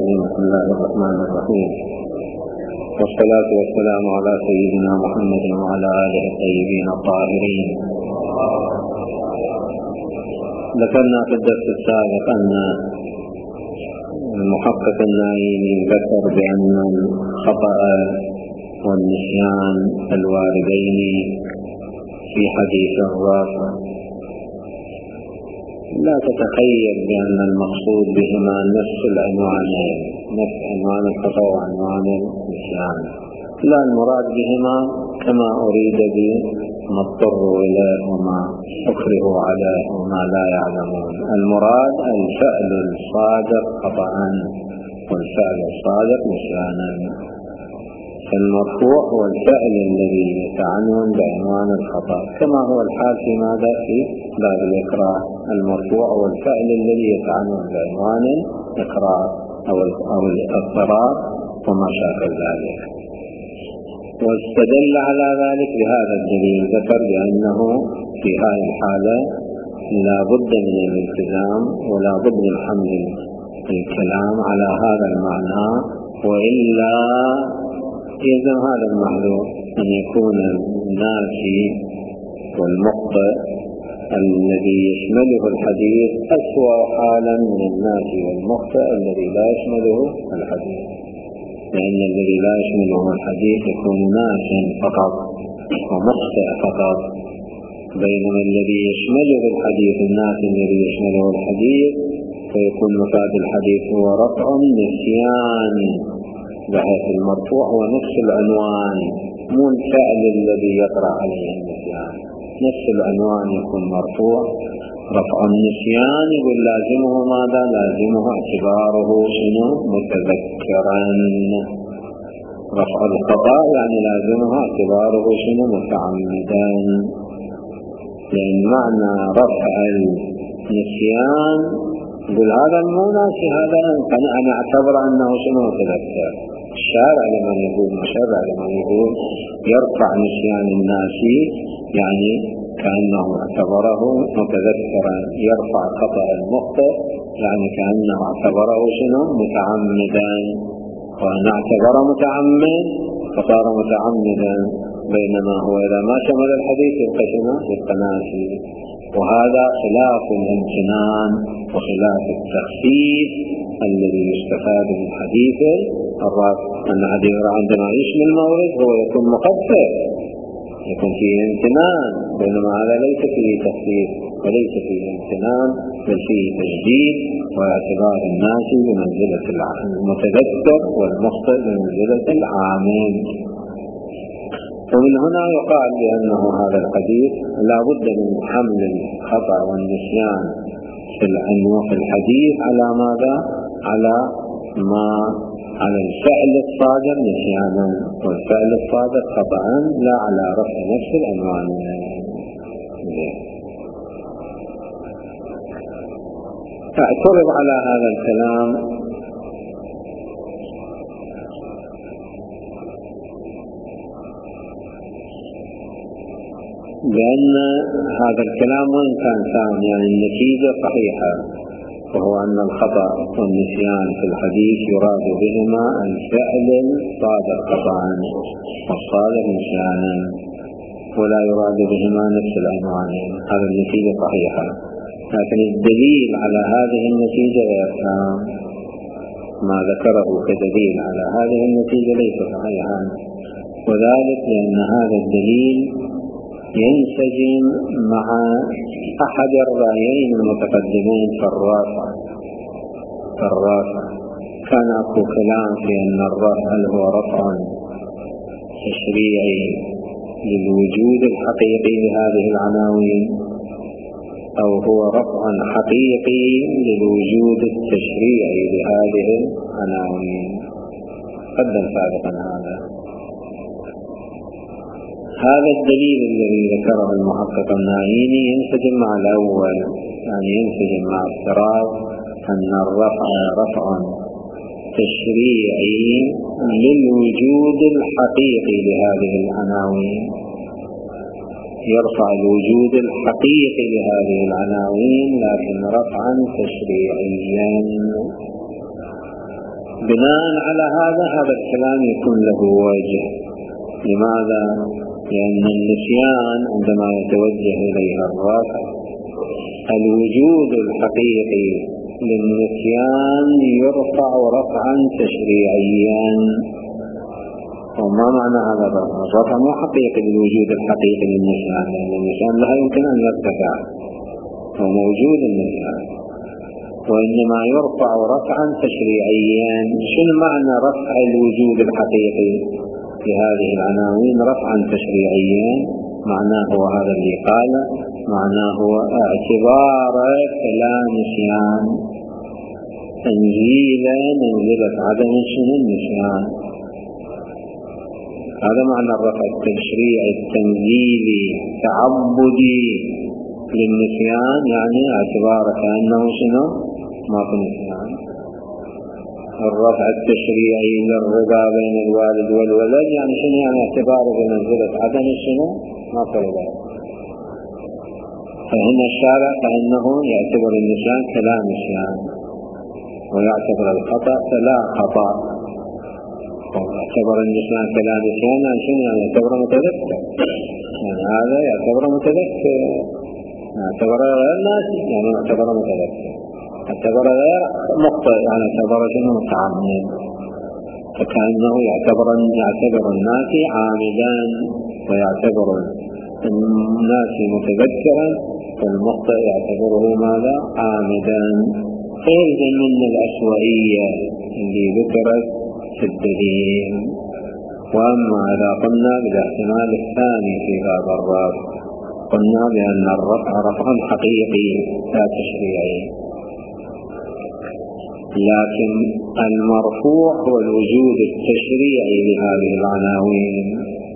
الرجيم. بسم الله الرحمن الرحيم، والصلاة والسلام على سيدنا محمد وعلى آله الطيبين الطاهرين. ذكرنا في الدرس السابق أن المحقق النعيمي ذكر بأن الخطأ والنسيان الواردين في حديث الرافع لا تتخيل بأن المقصود بهما نفس العنوانين، نفس عنوان الخطأ وعنوان النسيان، لا، المراد بهما كما أريد بما اضطروا إليه وما أكرهوا عليه وما لا يعلمون. المراد الفعل الصادق خطأ والفعل الصادق نسيانا. فالمرفوع هو الفعل الذي يتعنون بعنوان الخطأ، كما هو الحال في ماذا في باب الإقرار. المرفوع هو الفعل الذي يتعنون بعنوان الإقرار أو الاضطرار وما شابه ذلك. واستدل على ذلك بهذا الدليل، ذكر بأنه في هذه الحالة لا بد من الالتزام ولا بد من حمل الكلام على هذا المعنى، وإلا يلزم هذا المحذور أن يكون الناسي والمخطئ الذي يشمله الحديث أسوأ حالا من الناسي والمخطئ الذي لا يشمله الحديث، لأن الذي لا يشمله الحديث يكون ناسيا فقط ومخطئ فقط، بينما الذي يشمله الحديث الناسي الذي يشمله الحديث فيكون مفاد الحديث هو رفع النسيان، بحيث المرفوع هو نفس العنوان، مو الفعل الذي يطرأ عليه النسيان، نفس العنوان يكون مرفوع. رفع النسيان يقول لازمه ماذا؟ لازمه اعتباره شنو؟ متذكرا. رفع الخطأ يعني لازمه اعتباره شنو؟ متعمدا. لأن معنى رفع النسيان يقول هذا مو ناسي، هذا أنا أعتبر أنه شنو؟ متذكر. الشارع لمن يقول يرفع نسيان الناسي يعني كأنه اعتبره متذكرا، يرفع خطأ المخطئ يعني كأنه اعتبره شنو؟ متعمدا، وأن اعتبر متعمد فصار متعمدا، بينما هو إذا ما شمل الحديث يبقى شنو؟ يبقى ناسي. وهذا خلاف الامتنان وخلاف التخفيف الذي يستفاد من حديث الرافع. أن حديث عندما يشمل المورد هو يكون مخفف، يكون فيه امتنان، بينما هذا ليس فيه تخفيف وليس فيه امتنان، بل فيه تجديد واعتبار الناس بمنزلة المتذكر والمخطئ بمنزلة العامل. ومن هنا يقال بأنه هذا الحديث لا بد من حمل الخطأ والنسيان في الحديث على ماذا؟ على الفعل الصادق نسيانا، والفعل الصادق خطأ، لا على رفع نفس العنوان. اعترض على هذا الكلام بأن هذا الكلام وإن كان سام يعني النتيجة صحيحة، وهو أن الخطأ والنسيان في الحديث يراد بهما الفعل الصادق خطأ والصادق نسيانا، ولا يراد بهما نفس العنوانين. هذا النتيجة صحيحة، لكن الدليل على هذه النتيجة يا سام ما ذكره كدليل على هذه النتيجة ليس صحيحا، وذلك لأن هذا الدليل ينسجم مع أحد الرأيين المتقدمين في الرافع. كان أكو كلام في أن الرفع هل هو رفع تشريعي للوجود الحقيقي لهذه العناوين أو هو رفع حقيقي للوجود التشريعي لهذه العناوين. قدم سابقا هذا الدليل الذي ذكره المحقق النعيمي ينسجم مع الأول، يعني ينسجم مع افتراض أن الرفع رفع تشريعي للوجود الحقيقي لهذه العناوين، يرفع الوجود الحقيقي لهذه العناوين لكن رفعا تشريعيا. بناء على هذا الكلام يكون له وجه. لماذا؟ لأن النسيان عندما يتوجه إليها الرفع، الوجود الحقيقي للنسيان يرفع رفعا تشريعيا. وما معنى هذا الرفع؟ الرفع مو حقيقي للوجود الحقيقي للنسيان، لأن النسيان لا يمكن أن يرتفع، هو موجود النسيان، وإنما يرفع رفعا تشريعيا. شنو معنى رفع الوجود الحقيقي لهذه العناوين رفعا تشريعيا؟ معناه هو هذا اللي قال، معناه هو اعتبار كلام نسيان تنزيلا منزلة عدم النسيان. هذا معنى الرفع التشريعي التنزيلي تعبدي للنسيان، يعني اعتباره كأنه شنو؟ ما في نسيان. الرفع التشريعي للرضا بين الوالد والولد، يعني شنو؟ يعني اعتباره بمنزلة عدم شنو؟ ما في رضا. فهنا الشارع كأنه يعتبر النسيان كلا نسيان، ويعتبر الخطأ كلا خطأ. يعتبر النسيان كلا نسيان يعني شنو؟ يعني يعتبر متذكر، يعني هذا يعتبر متذكر، يعتبر غير ناسي يعني يعتبر متذكر، يعتبر غير مخطئ يعني يعتبر شنو؟ متعمد. فكأنه يعتبر الناسي عامدا، ويعتبر الناسي متذكرا، والمخطئ يعتبره ماذا؟ عامدا. فإذا من الأسوأية اللي ذكرت في الدليل. وأما إذا قلنا بالاحتمال الثاني في هذا الرفع، قلنا بأن الرفع رفع حقيقي لا تشريعي، لكن المرفوع هو الوجود التشريعي لهذه العناوين،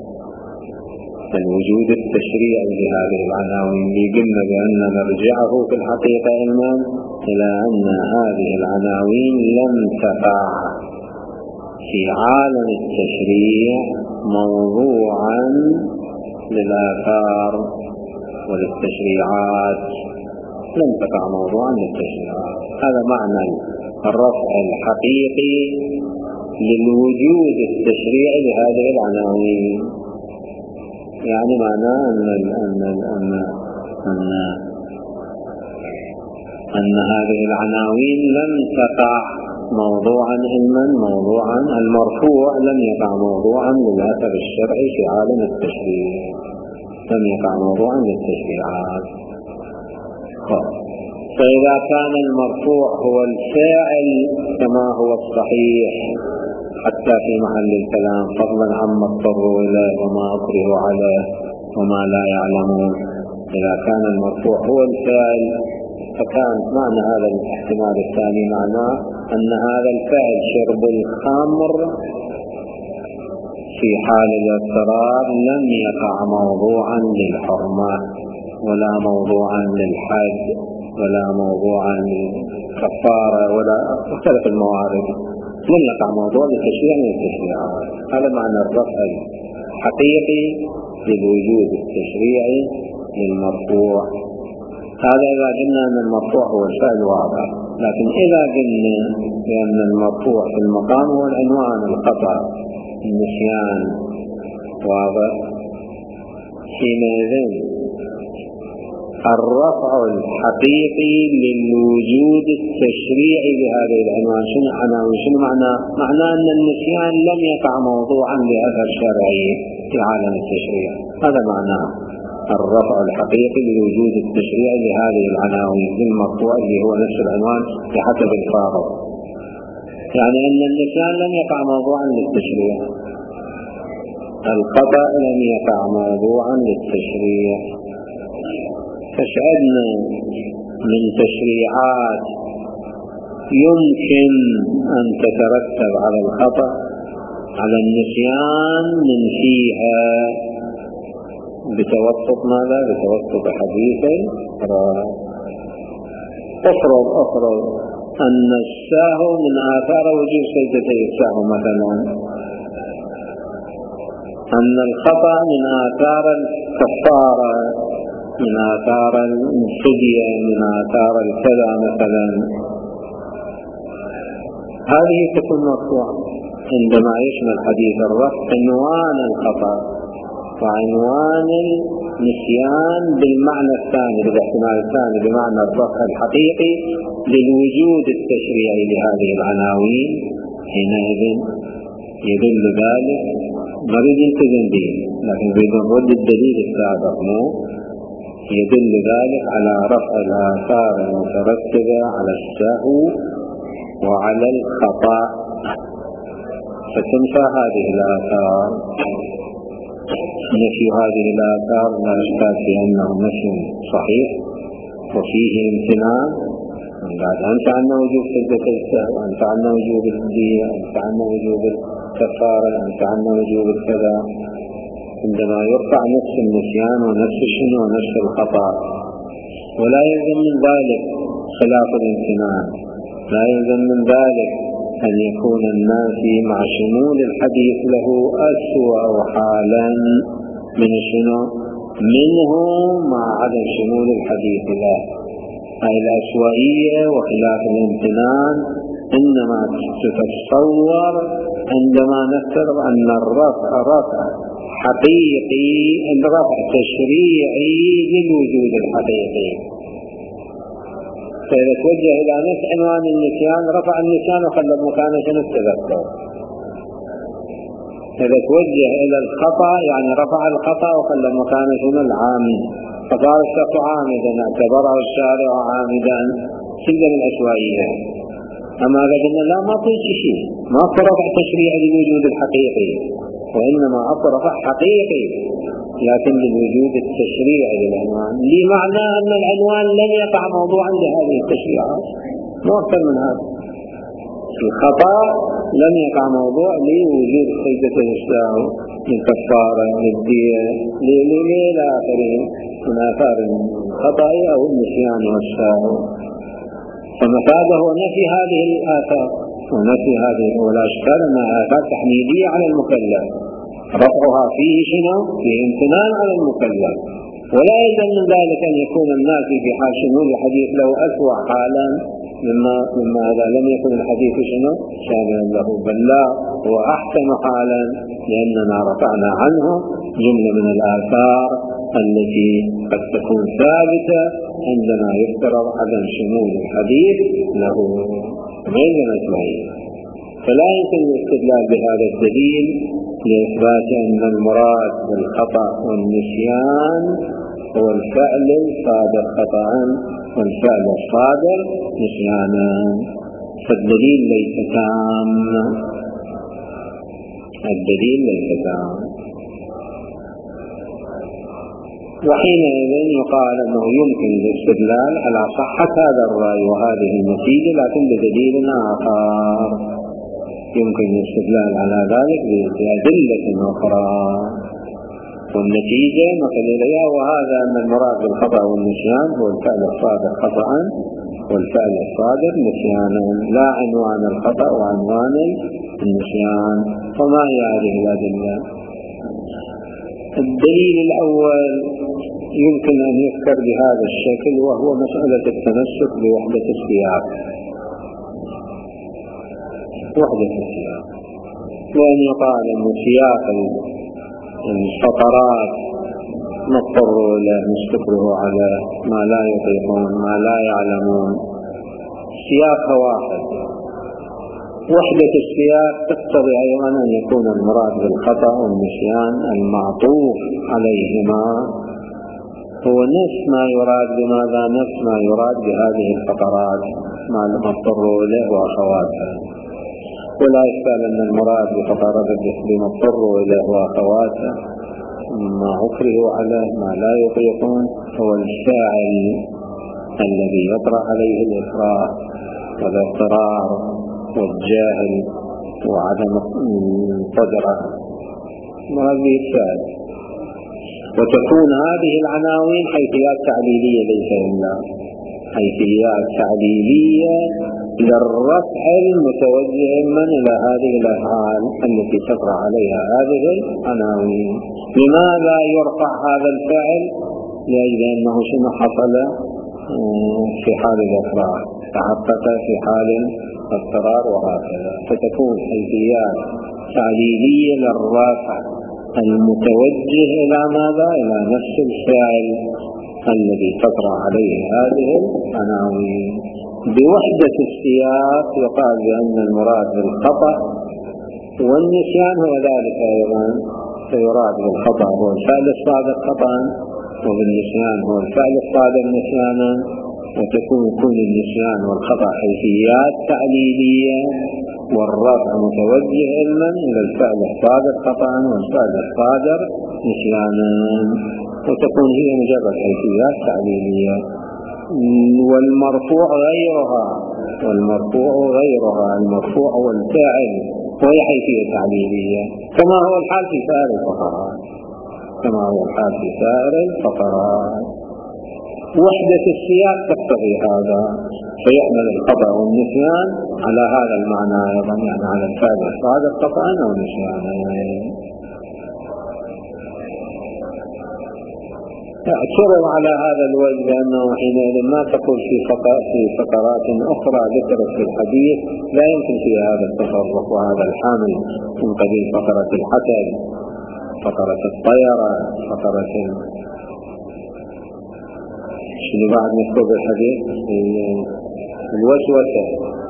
الوجود التشريعي لهذه العناوين. قلنا بأن نرجعه في الحقيقة إلى أن هذه العناوين لم تقع في عالم التشريع موضوعا للآثار وللتشريعات، لم تقع موضوعا للتشريعات. هذا معنى الرفع الحقيقي للوجود التشريعي لهذه العناوين. يعني معناه أن هذه العناوين لم تقع موضوعا علما، موضوعا المرفوع لم يقع موضوعا للأثر الشرعي في عالم التشريع، لم يقع موضوعا للتشريعات. فإذا كان المرفوع هو الفاعل كما هو الصحيح حتى في محل الكلام، فضلا عما اضطروا إليه وما أكرهوا عليه وما لا يعلمون، إذا كان المرفوع هو الفاعل، فكان معنى هذا الاحتمال الثاني معناه أن هذا الفعل شرب الخمر في حال الاضطرار لم يقع موضوعا للحرمة، ولا موضوعا للحد، ولا موضوعا للكفارة، ولا مختلف الموارد، لم يقع موضوع للتشريع من التشريعات. هذا معنى الرفع الحقيقي للوجود التشريعي للمرفوع. هذا إذا قلنا أن المرفوع هو الفعل واضح، لكن إذا قلنا بأن المرفوع في المقام هو العنوان، الخطأ، النسيان، واضح، حينئذ الرفع الحقيقي للوجود التشريعي بهذه العنوان شنو عناوين؟ شنو معناه أن النسيان لم يقع موضوعا لأثر شرعي في عالم التشريع. هذا معناه الرفع الحقيقي للوجود التشريعي لهذه العناوين المرفوع اللي هو نفس العنوان بحسب الفارق، يعني أن النسيان لم يقع موضوعا للتشريع، الخطأ لم يقع موضوعا للتشريع. فشأن من تشريعات يمكن أن تترتب على الخطأ على النسيان من فيها بتوسط ماذا؟ بتوسط حديثي. أفرض أن السهو من آثار وجوب سجدتي السهو مثلا، أن الخطأ من آثار الكفارة، من آثار الفدية، من آثار الكذا مثلا، هذه تكون مرفوعة عندما يشمل حديث الرفع عنوان الخطأ وعنوان النسيان بالمعنى الثاني، بالاحتمال الثاني، بمعنى الرفع الحقيقي للوجود التشريعي لهذه العناوين. حينئذ يدل ذلك نريد يلتزم به، لكن نريد نرد الدليل السابق، يدل ذلك على رفع الآثار المترتبة على السهو وعلى الخطأ، فتنفى هذه الآثار. نفي هذه الآثار لا إشكال في أنه نفي صحيح وفيه امتنان، أنت عنا وجوب سجدة السهو، أنت عنا وجوب الدية، أنت عنا وجوب الكفارة، أنت عنا وجوب الكذا. عندما يرفع نفس النسيان ونفس الشنو ونفس الخطأ، ولا يلزم من ذلك خلاف الامتنان، لا يلزم من ذلك أن يكون النافي مع شمول الحديث له أسوأ حالا من شنو منه مع عدم شمول الحديث له. هذه الأسوأية وخلاف الامتنان إنما تتصور عندما نفترض أن الرفع رفع حقيقي، الرفع تشريعي للوجود الحقيقي. فإذا توجه إلى نفس عنوان النسيان رفع النسيان وخلى مكانه شنو التذكر. إذا توجه إلى الخطأ يعني رفع الخطأ وخلى مكانه شنو العامد، فقال الشخص عامدا اعتبره الشارع عامدا، سلة من الأشوائية. أما قلنا لا، ما في شيء، ما في رفع تشريعي للوجود الحقيقي، وإنما رفع حقيقي لكن للوجود التشريعي للعنوان، لمعنى أن العنوان لن يقع موضوعا لهذه التشريعات، مو أكثر من هذا. الخطأ لم يقع موضوع لوجود سجدة السهو، للكفارة، للدية، إلى آخره من آثار الخطأ أو النسيان والسهو. فمفاده هو نفي هذه الآثار ونفي هذه، ولا إشكال أنها آثار تحميدية على المكلف، رفعها فيه شنو؟ فيه امتنان على المكلف، ولا يلزم من ذلك أن يكون النافي في حال شمول الحديث له أسوأ حالا مما إذا لم يكن الحديث شنو؟ شاملا له، بل لا، هو أحسن حالا، لأننا رفعنا عنه جملة من الآثار التي قد تكون ثابتة عندما يفترض عدم شمول الحديث له غير مسمعين. فلا يمكن الاستدلال بهذا الدليل لإثبات أن المراد بالخطأ والنسيان هو الفعل الصادر خطأ والفعل الصادر نسيانا، فالدليل ليس تام، الدليل ليس تام. وحينئذ يقال أنه يمكن الاستدلال على صحة هذا الرأي وهذه النتيجة، لكن بدليل آخر. يمكن الاستدلال على ذلك بأدلة أخرى، والنتيجة مثل إليها، وهذا أن المراد بالخطأ والنسيان هو الفعل الصادر خطأ والفعل الصادر نسيانا، لا عنوان الخطأ وعنوان النسيان. وما هي هذه الأدلة؟ الدليل الأول يمكن أن يذكر بهذا الشكل، وهو مسألة التمسك بوحدة السياق، وحدة السياق، وأن يقال أن سياق الفقرات نضطر إلى نستكره على ما لا يطيقون ما لا يعلمون، سياق واحد. وحدة السياق تقتضي أيضا أن يكون المراد بالخطأ والنسيان المعطوف عليهما هو نفس ما يراد، بماذا؟ نفس ما يراد بهذه الفقرات ما نضطر إليه وأخواتها. ولا يشكال أن المراد بفقرات بمضطر إليه وأخواتها ما أكرهوا عليه ما لا يطيقون هو الفاعل الذي يطرح عليه الإكراه والاضطرار والجاهل وعدم القدرة، هذه الفاعل. وتكون هذه العناوين حيثيات تعليلية ليس إلا حيثيات تعليلية للرفع المتوجه من إلى هذه الأفعال التي تطرح عليها هذه العناوين. لماذا يرفع هذا الفعل؟ لأجل أنه شنو حصل في حال الإكراه، تحقق في حال اضطرار وهكذا، فتكون حيثيات تعليلية للرافع المتوجه إلى ماذا؟ إلى نفس الفعل الذي تطرأ عليه هذه العناوين. بوحدة السياق يقال بأن المراد بالخطأ والنسيان هو ذلك أيضا، فيراد بالخطأ هو الفعل الصادر خطأ، وبالنسيان هو الفعل الصادر نسيانا، وتكون كل النسيان والخطأ حيثيات تعليلية، والرفع متوجه علما إلى الفعل الصادر خطأ والفعل الصادر نسيانا، وتكون هي مجرد حيثيات تعليلية. والمرفوع غيرها، المرفوع هو الفاعل وهي حيثية تعليلية، كما هو الحال في سائر الفقرات. وحدة السياق تقتضي هذا، فيحمل الخطأ والنسيان على هذا المعنى أيضا، يعني على الفعل الصادر خطأ أو نسيانا. اعترض على هذا الوجه لأنه حينئذ ما تقول في فقرات أخرى ذكرت في الحديث لا يمكن فيها هذا التصرف وهذا الحامل، من قبيل فقرة الحسد، فقرة الطيرة، فقرة شنو بعد نذكر بالحديث؟ الوسوسة،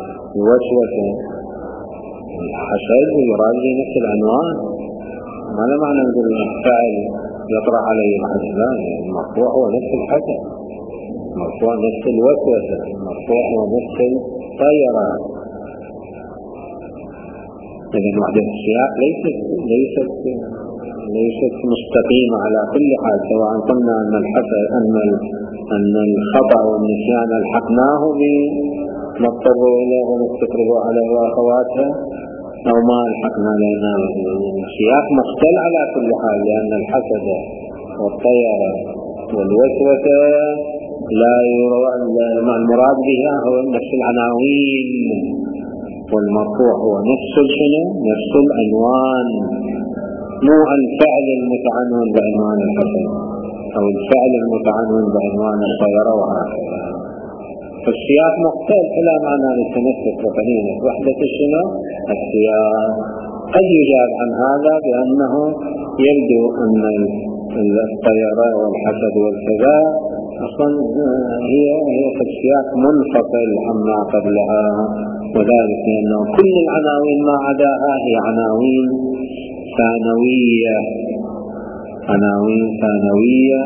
الحسد يراد به نفس العنوان، ما له معنى نقول الفاعل يطرح عليه الحسد، المرفوع هو نفس الحسد، المرفوع نفس الوسوسة، المرفوع هو نفس الطيرة. إذن وحدة السياق ليست مستقيمة على كل حال، سواء قلنا أن الحسد أن الخطأ والنسيان الحقناه بما اضطروا إليه ونستقربوا عليه وأخواتها، أو ما الحقنا لنا. السياق مختل على كل حال، لأن الحسد والطيرة والوسوسة لا المراد بها هو نفس العناوين، والمرفوع هو نفس العنوان، مو الفعل المتعنون بعنوان الحسد أو الفعل المتعنون بعنوان الطيرة وهكذا. فالسياق مختلف إلى معنى التمسك وقنينة وحدة السياق. قد يجاب عن هذا بأنه يبدو أن الطيرة والحسد والكذا أصلا هي في السياق منفصل عما قبلها، وذلك لأنه كل العناوين ما عداها هي عناوين ثانوية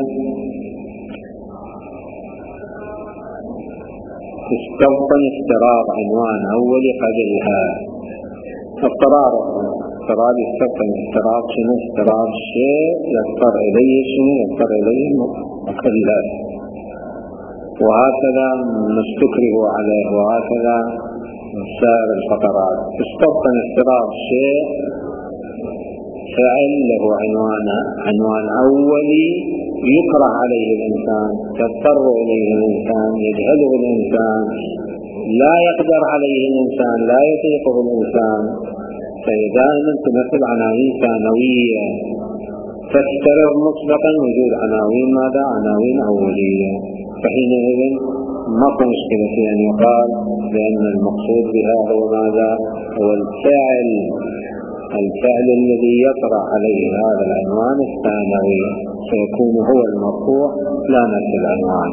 تستبطن اضطراب عنوان أولي قبلها. اضطراب يستبطن اضطراب شنو؟ اضطراب الشيء يضطر إليه مقلات، وهكذا مستكره عليه، وهكذا سائر الفقرات. تستبطن اضطراب الشيء فعل له عنوان أولي يكره عليه الإنسان، يضطر إليه الإنسان، يجهله الإنسان، لا يقدر عليه الإنسان، لا يطيقه الإنسان. فدائما تمثل عناوين ثانوية، تفترض مسبقا وجود عناوين ماذا؟ عناوين أولية. فحينئذ ما في مشكلة في أن يقال بأن المقصود بها هو ماذا؟ هو الفعل الذي يطرأ عليه هذا العنوان الثانوي، سيكون هو المرفوع لا نفس العنوان.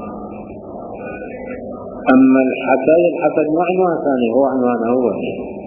أما الحسد مو عنوان ثاني، هو عنوان أولي.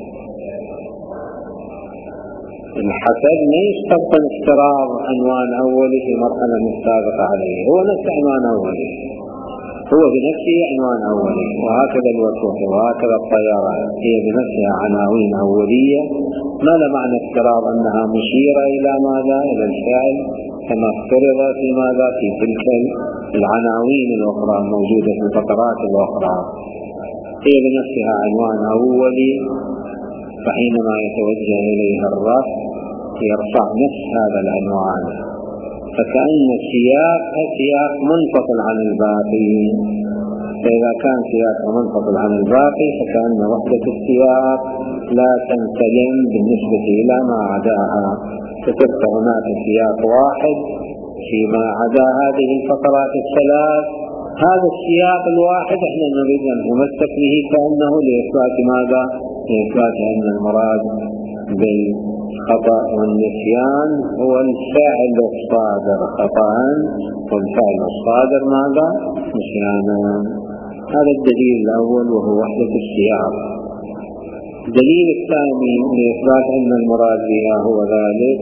الحسد ما يستبطن افتراض عنوان أولي في مرحلة سابقة عليه، هو نفس عنوان أولي، هو بنفسه عنوان أولي. وهكذا الوسوسة وهكذا الطيارة هي بنفسها عناوين أولية، ما له معنى افتراض أنها مشيرة إلى ماذا؟ إلى الفعل، كما افترض في ماذا؟ في تلك العناوين الأخرى الموجودة في الفقرات الأخرى، هي بنفسها عنوان أولي. فحينما يتوجه إليها الرفع يرفع نفس هذا العنوان، فكأن سياق منفصل عن الباقي. فإذا كان سياق منفصل عن الباقي فكأن وحدة السياق لا تنسجم بالنسبة إلى ما عداها، فتبقى هناك سياق واحد فيما عدا هذه الفقرات الثلاث هذا السياق الواحد احنا نريد أن نمسك به كأنه لإثبات ماذا؟ لإثبات أن المراد بالخطأ والنسيان هو الفعل الصادر خطأ والفعل الصادر ماذا؟ نسيانا. هذا الدليل الأول وهو وحدة السياق. الدليل الثاني لإثبات أن المراد بها هو ذلك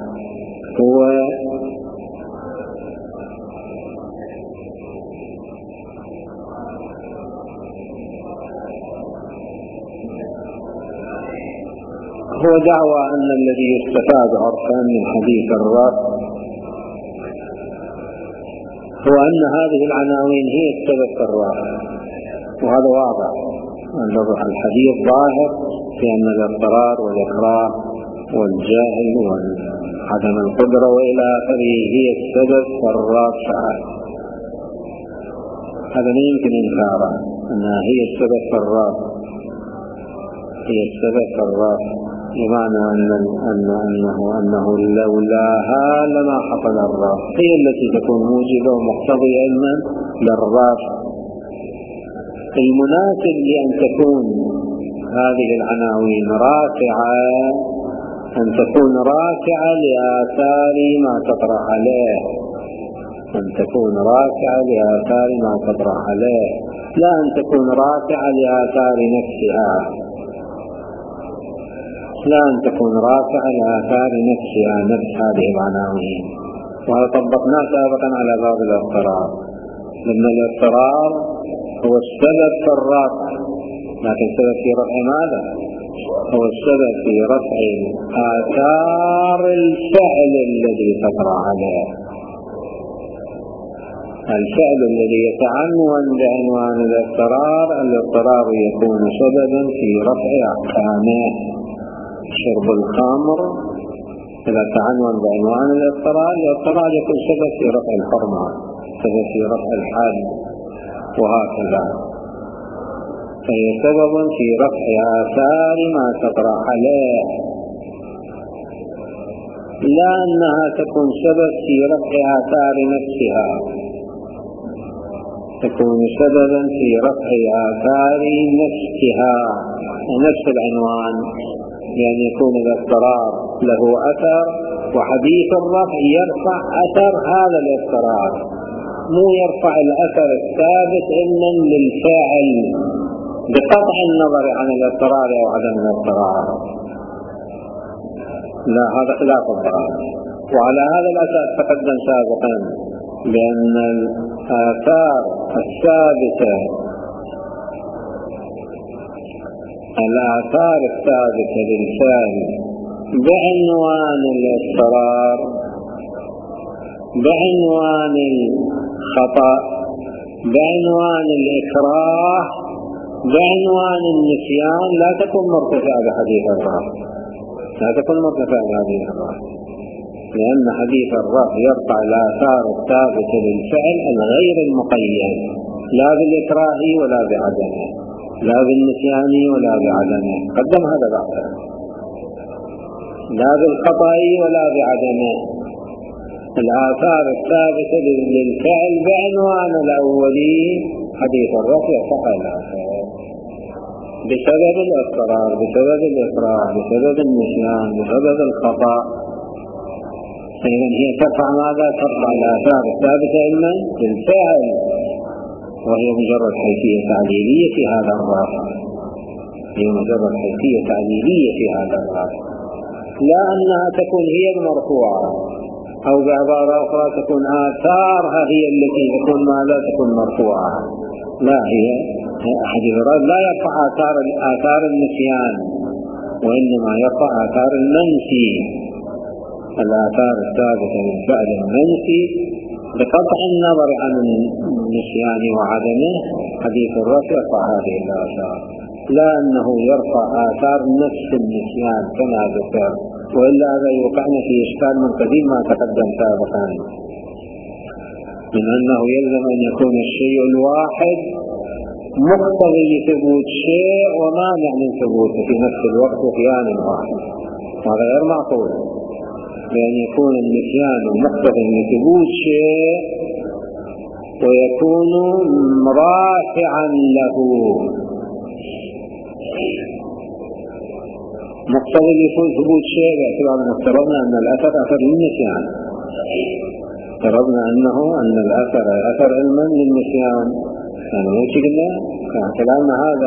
هو دعوى أن الذي يستفاد عرفا من حديث الرفع هو أن هذه العناوين هي السبب في الرفع، وهذا واضح. الحديث ظاهر في أن الاضطرار والإكراه والجهل وعدم القدرة وإلى آخره هي السبب في الرفع. هذا لا يمكن إنكاره أنها هي السبب في الرفع، هي السبب في الرفع، بمعنى أنه لولاها لما حصل الرفع، هي التي تكون موجبة ومقتضية علما للرفع. المناسب لأن تكون هذه العناوين رافعة أن تكون رافعة لآثار ما تطرح عليه، أن تكون رافعة لآثار ما تطرح عليه، لا أن تكون رافعة لآثار نفسها، لا أن تكون رافعة لآثار نفسها، نفس هذه العناوين. وهذا طبقناه سابقا على باب الاضطرار، لأن الاضطرار هو السبب في الرفع، لكن السبب في رفع ماذا؟ هو السبب في رفع آثار الفعل الذي تطرح عليه. الفعل الذي يتعنون بعنوان الاضطرار يكون سببا في رفع أحكامه. شرب الخمر إذا تعنون بعنوان الاضطرار يكون سبب في رفع الحرمة، سبب في رفع الحد، وهكذا. فهي سبب في رفع آثار ما تطرح عليه، لا أنها تكون سبب في رفع آثار نفسها، تكون سببا في رفع آثار نفسها. نفس العنوان يعني يكون الاضطرار له أثر، وحديث الرفع يرفع أثر هذا الاضطرار، مو يرفع الأثر الثابت إلا للفاعل بقطع النظر عن الاضطرار أو عدم الاضطرار. لا، هذا خلاف الضرر. وعلى هذا الأساس تقدم سابقا بأن الآثار الثابتة للفعل بعنوان الاضطرار، بعنوان الخطأ، بعنوان الإكراه، بعنوان النسيان لا تكون مرتفعة بحديث الرفع، لا تكون مرتفعة بحديث الرفع، لأن حديث الرفع يرفع الآثار الثابتة للفعل الغير المقيد، لا بالإكراه ولا بعدمه، لا بالنسيان ولا بعدمه، قدم هذا بعده، لا بالخطأ ولا بعدمه. الآثار الثابتة للفعل بعنوان الأولي حديث الرفع فقط الآثار بسبب الاضطرار، بسبب الإكراه، بسبب النسيان، بسبب الخطأ. إذن هي ترفع ماذا؟ ترفع الآثار الثابتة علما للفعل، وهي مجرد حيثية تعليلية في هذا الرفع، هي مجرد حيثية تعليلية في هذا الرفع، لا أنها تكون هي المرفوعة، أو بعبارة أخرى تكون آثارها هي التي تكون ما لا تكون مرفوعة. لا، هي حديث الرفع لا يرفع آثار النسيان، وإنما يرفع آثار المنسي، الآثار الثابتة للفعل المنسي بقطع النظر عن النسيان وعدمه. حديث الرفع يرفع هذه الآثار، لا أنه يرفع آثار نفس النسيان كما ذكر، وإلا هذا يوقعنا في إشكال من قديم ما تقدم سابقا، من أنه يلزم أن يكون الشيء الواحد مقتضي لثبوت شيء ومانع من ثبوته في نفس الوقت وفي آن واحد، هذا غير معقول. لأن يكون النسيان مقتضي لثبوت شيء ويكون رافعا له. مقتضى ثبوت شيء باعتبار أن افترضنا أن الأثر أثر للنسيان، افترضنا أن الأثر أثر علما للنسيان، يعني ليش قلنا كلامنا هذا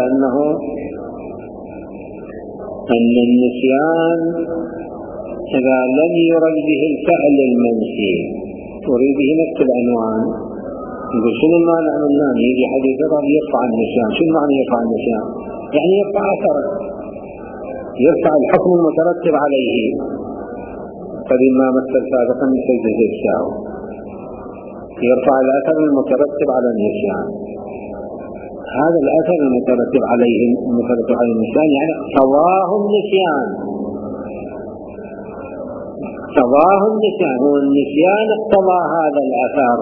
أن النسيان إذا لم يرد به الفعل المنسي أريد به نفس العنوان، نقول شنو المعنى عملنا؟ يجي حد يقرر يرفع النسيان. شنو معنى يرفع النسيان؟ يعني يرفع أثره، يرفع الحكم المترتب عليه. فلما مثل سابقا سيد الشاو يرفع الأثر المترتب على النسيان. هذا الأثر المترتب عليه النسيان يعني اقتضاه النسيان، اقتضاه النسيان، هو النسيان اقتضى هذا الأثر.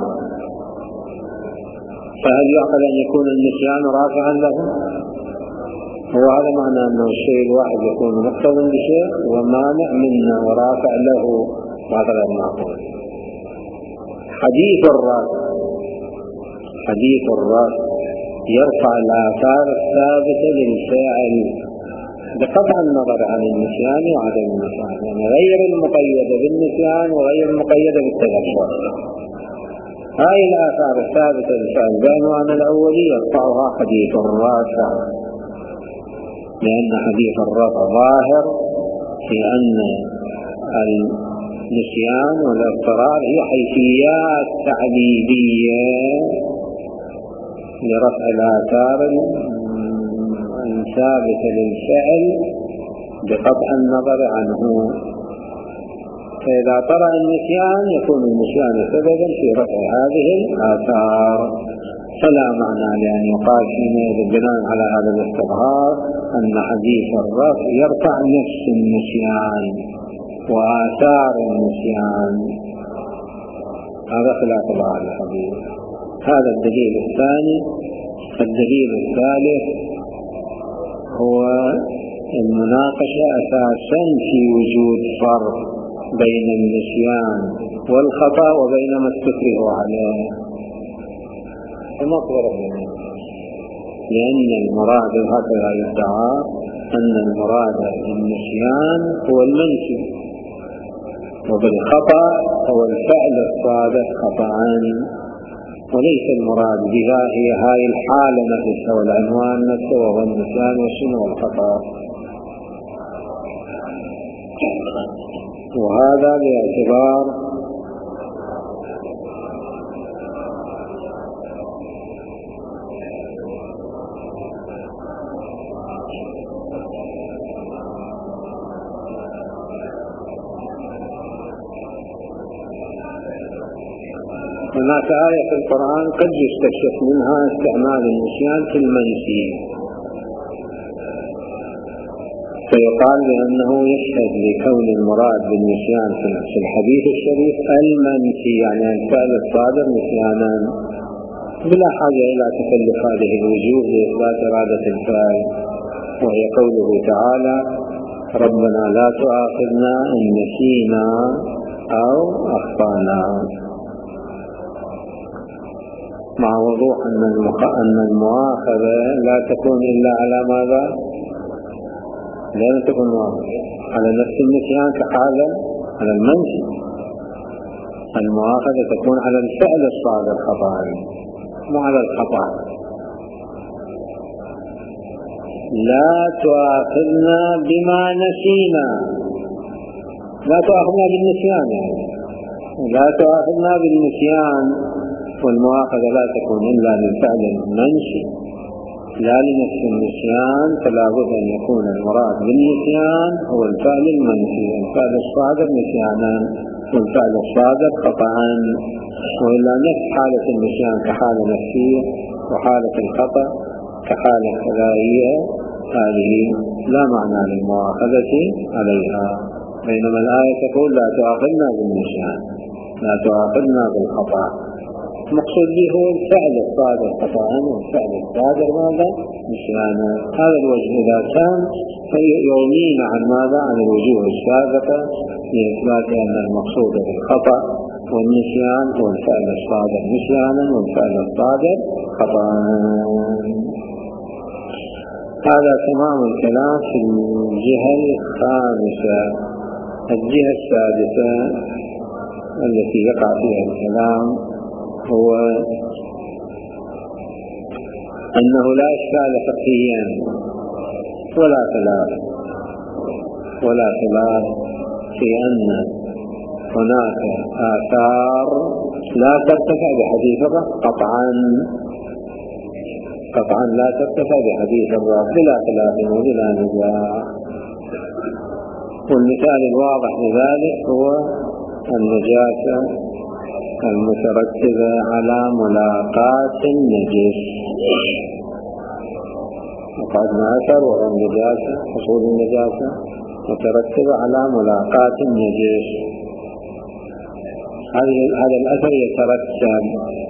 فهل يعقل أن يكون النسيان رافعا له؟ هو هذا معنى أنه الشيء الواحد يكون مقتضى بشيء ومانع منه ورافع له، وهذا غير معقول. حديث الرأس يرفع الآثار الثابتة للفاعل بقطع النظر عن النسيان وعدم النسيان، يعني غير المقيدة بالنسيان وغير المقيدة بالتذكر. هاي الآثار الثابتة للفاعل بعنوان الأولي يرفعها حديث الرأس، لأن حديث الرأس ظاهر في أن النسيان والاضطرار هي حيثيات تعليلية لرفع الآثار الثابتة للفعل بقطع النظر عنه. فإذا طرأ النسيان يكون النسيان سببا في رفع هذه الآثار، فلا معنى لأن يقال حينئذ بناء على هذا الاستظهار أن حديث الرفع يرفع نفس النسيان وآثار النسيان. هذا خلاف بعض الحديث. هذا الدليل الثاني. الدليل الثالث هو المناقشة أساسا في وجود فرق بين النسيان والخطأ وبين ما استكره عليه، لأن المراد هكذا يدعى أن المراد بالنسيان هو المنسي، وبالخطأ هو الفعل الصادق خطأان، وليس المراد بها هي هاي الحالة نفسها والعنوان نفسه وهو النسيان والشنو والخطأ. وهذا باعتبار هناك آية في القرآن قد يستشف منها استعمال النسيان في المنسي، فيقال بأنه يشهد لكون المراد بالنسيان في الحديث الشريف المنسي، يعني الفعل الصادر نسيانا بلا حاجة إلى تكلف هذه الوجوه لإثبات إرادة الفاعل، وهي قوله تعالى: ربنا لا تؤاخذنا إن نسينا أو أخطأنا، مع وضوح أن المؤاخذة لا تكون إلا على ماذا؟ لا تكون على نفس النسيان كحالة على المنسي. المؤاخذة تكون على الفعل الصادر خطأ مو على الخطأ. لا تؤاخذنا بما نسينا، لا تؤاخذنا بالنسيان، يعني لا تؤاخذنا بالنسيان، والمؤاخذة لا تكون إلا للفعل المنسي لا لنفس النسيان، فلا بد أن يكون المراد بالنسيان هو الفعل المنسي، الفعل الصادر نسيانا والفعل الصادر خطأ، وإلا نفس حالة النسيان كحالة نفسية وحالة الخطأ كحالة خلائية، هذه لا معنى للمؤاخذة عليها. بينما الآية تقول: لا تؤاخذنا بالنسيان، لا تؤاخذنا بالخطأ. مقصود به هو الفعل الصادر خطأ والفعل الصادر ماذا؟ نسيانا. هذا الوجه إذا كان فيغنينا عن ماذا؟ عن الوجوه السابقة لإثبات أن المقصود بالخطأ والنسيان هو الفعل الصادر نسيانا والفعل الصادر خطأ. هذا تمام الكلام في الجهة الخامسة. الجهة السادسة التي يقع فيها الكلام هو أنه لا إشكال فقهيا ولا خلاف في أن هناك آثار لا ترتفع بحديث الرب قطعا لا ترتفع بحديث الرب بلا خلاف وبلا نزاع. والمثال الواضح لذلك هو النجاسة المترتبة على ملاقاة النجس. وقد أثر وهو النجاسة حصول النجاسة مترتبة على ملاقاة النجس. هذا الأثر يترتب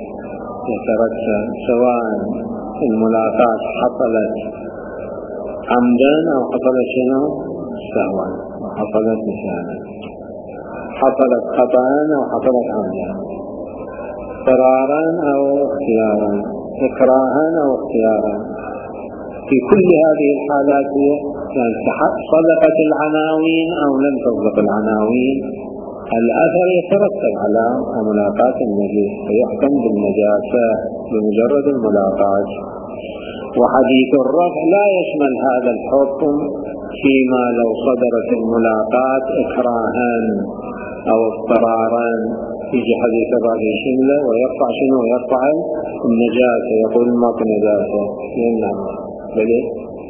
سواء الملاقاة حصلت عمدا أو حصلت شنو سهوا وحصلت نسيانا، حصلت خطأ أو حصلت عمدا، اضطرارا أو اختيارا، إكراها أو اختيارا. في كل هذه الحالات يعني صدقت العناوين أو لم تصدق العناوين، الأثر يترتب على ملاقاة النجس فيحكم بالنجاسة بمجرد الملاقاة. وحديث الرفع لا يشمل هذا الحكم فيما لو صدرت الملاقاة إكراها أو اضطرارا، يجي حديث الرفع يشمله ويرفع شنو؟ ويرفع النجاسة، يقول الماء نجاسة يمنع بلي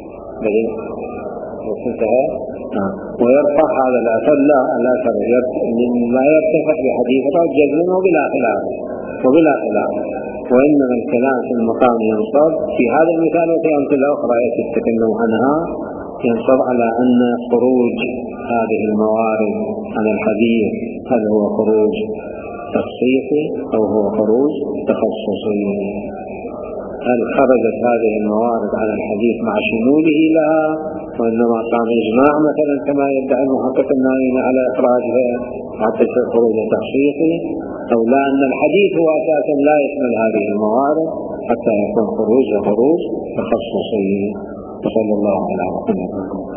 وانتهى ويرفع هذا الأثر. لا الأثر لا يرتفع بحديث الرفع جزما وبلا خلاف وإنما الكلام في المقام ينصب في هذا المثال وفي أمثلة أخرى يتكلم عنها، ينصب على أن خروج هذه الموارد عن الحديث هل هو خروج تخصيصي أو هو خروج تخصصي. هل خرجت هذه الموارد على الحديث مع شموله لها وإنما كان إجماع مثلا كما يدعي المحقق النائين على إخراجها حتى يصير خروج تخصيصي، أو لا أن الحديث هو أساسا لا يشمل هذه الموارد حتى يكون خروج تخصصي. وصلى الله على محمد.